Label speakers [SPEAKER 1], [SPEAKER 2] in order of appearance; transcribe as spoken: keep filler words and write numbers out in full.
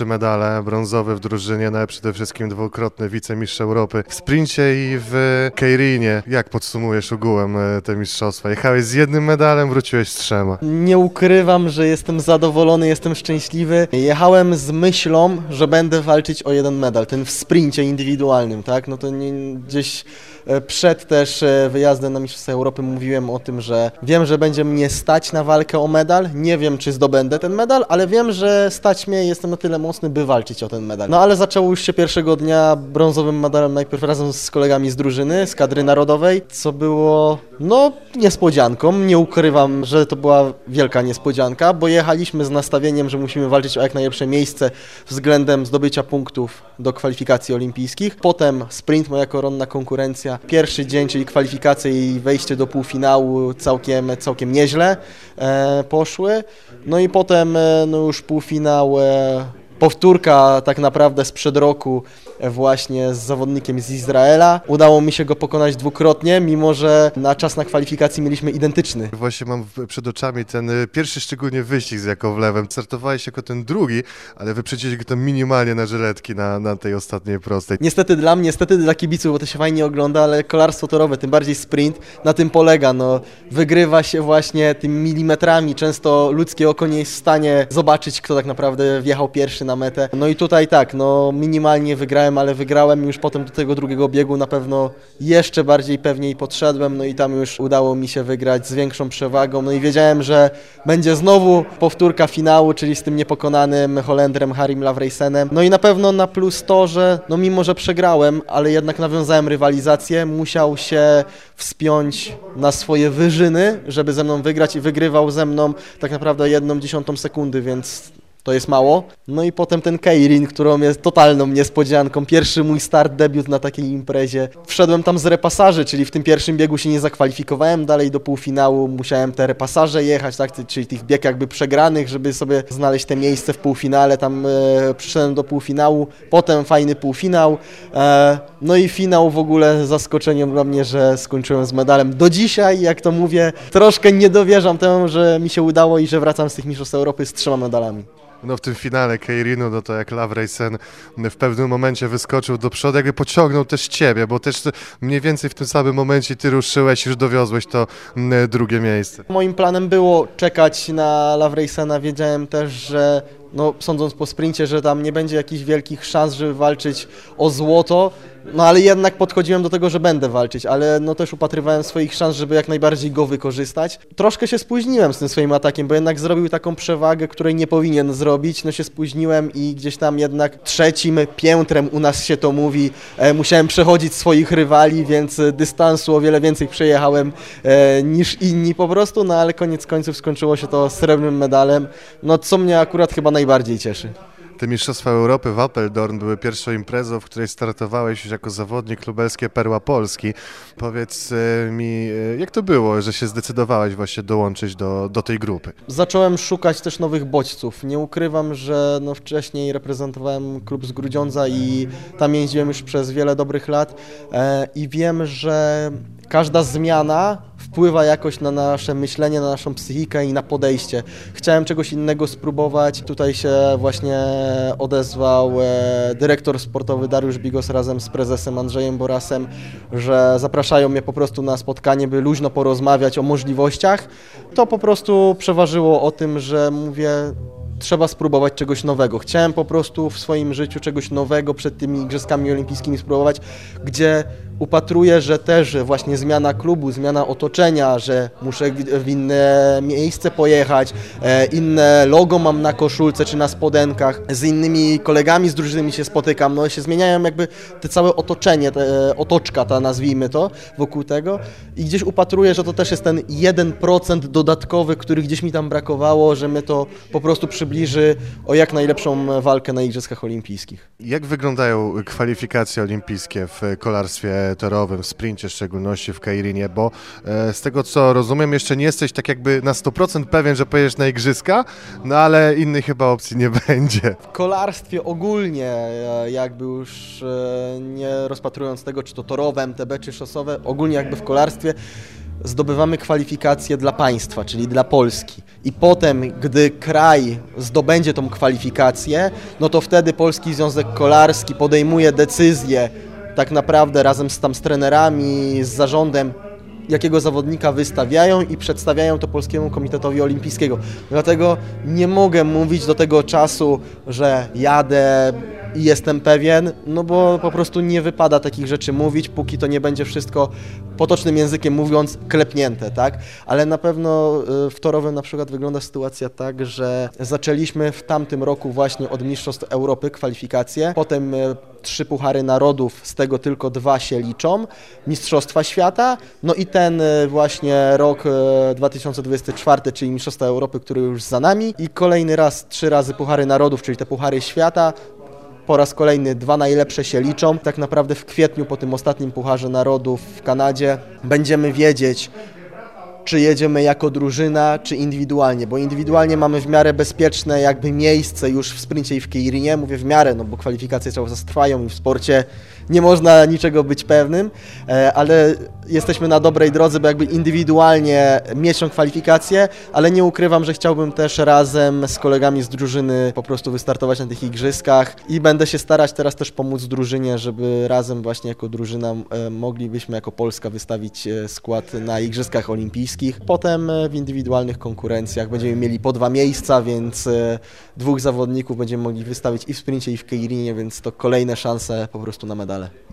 [SPEAKER 1] trzy medale, brązowy w drużynie, no ale przede wszystkim dwukrotny wicemistrz Europy w sprincie i w Keirynie. Jak podsumujesz ogółem te mistrzostwa? Jechałeś z jednym medalem, wróciłeś z trzema.
[SPEAKER 2] Nie ukrywam, że jestem zadowolony, jestem szczęśliwy. Jechałem z myślą, że będę walczyć o jeden medal, ten w sprincie indywidualnym, tak? No to nie, gdzieś przed też wyjazdem na Mistrzostwa Europy mówiłem o tym, że wiem, że będzie mnie stać na walkę o medal. Nie wiem, czy zdobędę ten medal, ale wiem, że stać mnie, jestem na tyle mocny, by walczyć o ten medal. No ale zaczęło już się pierwszego dnia brązowym medalem, najpierw razem z kolegami z drużyny, z kadry narodowej, co było no niespodzianką. Nie ukrywam, że to była wielka niespodzianka, bo jechaliśmy z nastawieniem, że musimy walczyć o jak najlepsze miejsce względem zdobycia punktów do kwalifikacji olimpijskich. Potem sprint, moja koronna konkurencja. Pierwszy dzień, czyli kwalifikacje i wejście do półfinału całkiem, całkiem nieźle e, poszły. No i potem e, no już półfinał, e, powtórka tak naprawdę sprzed roku właśnie z zawodnikiem z Izraela. Udało mi się go pokonać dwukrotnie, mimo że na czas na kwalifikacji mieliśmy identyczny.
[SPEAKER 1] Właśnie mam przed oczami ten pierwszy szczególnie wyścig z Jakowlewem. Startowałeś jako ten drugi, ale wyprzedziłeś go tam minimalnie na żyletki na, na tej ostatniej prostej.
[SPEAKER 2] Niestety dla mnie, niestety dla kibiców, bo to się fajnie ogląda, ale kolarstwo torowe, tym bardziej sprint, na tym polega. No, wygrywa się właśnie tymi milimetrami. Często ludzkie oko nie jest w stanie zobaczyć, kto tak naprawdę wjechał pierwszy na metę. No i tutaj tak, no minimalnie wygrałem, ale wygrałem już potem do tego drugiego biegu na pewno jeszcze bardziej pewniej podszedłem, no i tam już udało mi się wygrać z większą przewagą, no i wiedziałem, że będzie znowu powtórka finału, czyli z tym niepokonanym Holendrem Harim Lavreysenem. No i na pewno na plus to, że no mimo, że przegrałem, ale jednak nawiązałem rywalizację, musiał się wspiąć na swoje wyżyny, żeby ze mną wygrać i wygrywał ze mną tak naprawdę jedną dziesiątą sekundy, więc to jest mało. No i potem ten Keirin, którą jest totalną niespodzianką. Pierwszy mój start, debiut na takiej imprezie. Wszedłem tam z repasaży, czyli w tym pierwszym biegu się nie zakwalifikowałem. Dalej do półfinału musiałem te repasaże jechać, tak? Czyli tych bieg jakby przegranych, żeby sobie znaleźć te miejsce w półfinale. Tam e, przyszedłem do półfinału, potem fajny półfinał. E, no i finał w ogóle zaskoczeniem dla mnie, że skończyłem z medalem. Do dzisiaj, jak to mówię, troszkę nie dowierzam temu, że mi się udało i że wracam z tych Mistrzostw Europy z trzema medalami.
[SPEAKER 1] No w tym finale Keirinu, no to jak Lavreysen w pewnym momencie wyskoczył do przodu, jakby pociągnął też ciebie, bo też mniej więcej w tym samym momencie ty ruszyłeś, już dowiozłeś to drugie miejsce.
[SPEAKER 2] Moim planem było czekać na Lavreysena, wiedziałem też, że no, sądząc po sprincie, że tam nie będzie jakichś wielkich szans, żeby walczyć o złoto, no ale jednak podchodziłem do tego, że będę walczyć, ale no też upatrywałem swoich szans, żeby jak najbardziej go wykorzystać. Troszkę się spóźniłem z tym swoim atakiem, bo jednak zrobił taką przewagę, której nie powinien zrobić, no się spóźniłem i gdzieś tam jednak trzecim piętrem, u nas się to mówi, e, musiałem przechodzić swoich rywali, więc dystansu o wiele więcej przejechałem e, niż inni po prostu, no ale koniec końców skończyło się to srebrnym medalem, no co mnie akurat chyba najbardziej cieszy.
[SPEAKER 1] Te Mistrzostwa Europy w Apeldoorn były pierwszą imprezą, w której startowałeś już jako zawodnik lubelskie Perła Polski. Powiedz mi, jak to było, że się zdecydowałeś właśnie dołączyć do, do tej grupy?
[SPEAKER 2] Zacząłem szukać też nowych bodźców. Nie ukrywam, że no wcześniej reprezentowałem klub z Grudziądza i tam jeździłem już przez wiele dobrych lat e, i wiem, że każda zmiana wpływa jakoś na nasze myślenie, na naszą psychikę i na podejście. Chciałem czegoś innego spróbować. Tutaj się właśnie odezwał e, dyrektor sportowy Dariusz Bigos razem z prezesem Andrzejem Borasem, że zapraszają mnie po prostu na spotkanie, by luźno porozmawiać o możliwościach. To po prostu przeważyło o tym, że mówię, trzeba spróbować czegoś nowego. Chciałem po prostu w swoim życiu czegoś nowego przed tymi Igrzyskami Olimpijskimi spróbować, gdzie upatruję, że też właśnie zmiana klubu, zmiana otoczenia, że muszę w inne miejsce pojechać, inne logo mam na koszulce czy na spodenkach, z innymi kolegami z drużyny się spotykam, no się zmieniają jakby te całe otoczenie, te, otoczka ta nazwijmy to, wokół tego i gdzieś upatruję, że to też jest ten jeden procent dodatkowy, który gdzieś mi tam brakowało, że mnie to po prostu przybliży o jak najlepszą walkę na Igrzyskach Olimpijskich.
[SPEAKER 1] Jak wyglądają kwalifikacje olimpijskie w kolarstwie torowym, w sprincie w szczególności, w Keirinie, bo e, z tego co rozumiem, jeszcze nie jesteś tak jakby na sto procent pewien, że pojedziesz na Igrzyska, no ale innej chyba opcji nie będzie.
[SPEAKER 2] W kolarstwie ogólnie, jakby już e, nie rozpatrując tego, czy to torowe, M T B, czy szosowe, ogólnie jakby w kolarstwie zdobywamy kwalifikacje dla państwa, czyli dla Polski. I potem, gdy kraj zdobędzie tą kwalifikację, no to wtedy Polski Związek Kolarski podejmuje decyzję tak naprawdę razem z, tam, z trenerami, z zarządem, jakiego zawodnika wystawiają i przedstawiają to Polskiemu Komitetowi Olimpijskiemu. Dlatego nie mogę mówić do tego czasu, że jadę i jestem pewien, no bo po prostu nie wypada takich rzeczy mówić, póki to nie będzie wszystko, potocznym językiem mówiąc, klepnięte, tak? Ale na pewno w torowym na przykład wygląda sytuacja tak, że zaczęliśmy w tamtym roku właśnie od Mistrzostw Europy kwalifikacje, potem trzy Puchary Narodów, z tego tylko dwa się liczą, Mistrzostwa Świata, no i ten właśnie rok dwa tysiące dwudziesty czwarty, czyli Mistrzostwa Europy, który już za nami i kolejny raz, trzy razy Puchary Narodów, czyli te Puchary Świata. Po raz kolejny dwa najlepsze się liczą. Tak naprawdę w kwietniu po tym ostatnim Pucharze Narodów w Kanadzie będziemy wiedzieć, czy jedziemy jako drużyna, czy indywidualnie, bo indywidualnie mamy w miarę bezpieczne jakby miejsce już w sprincie i w Keirinie, mówię w miarę, no bo kwalifikacje cały czas trwają i w sporcie nie można niczego być pewnym, ale jesteśmy na dobrej drodze, bo jakby indywidualnie mieć tą kwalifikację, ale nie ukrywam, że chciałbym też razem z kolegami z drużyny po prostu wystartować na tych igrzyskach i będę się starać teraz też pomóc drużynie, żeby razem właśnie jako drużyna moglibyśmy jako Polska wystawić skład na igrzyskach olimpijskich. Potem w indywidualnych konkurencjach będziemy mieli po dwa miejsca, więc dwóch zawodników będziemy mogli wystawić i w sprincie, i w Keirinie, więc to kolejne szanse po prostu na medale.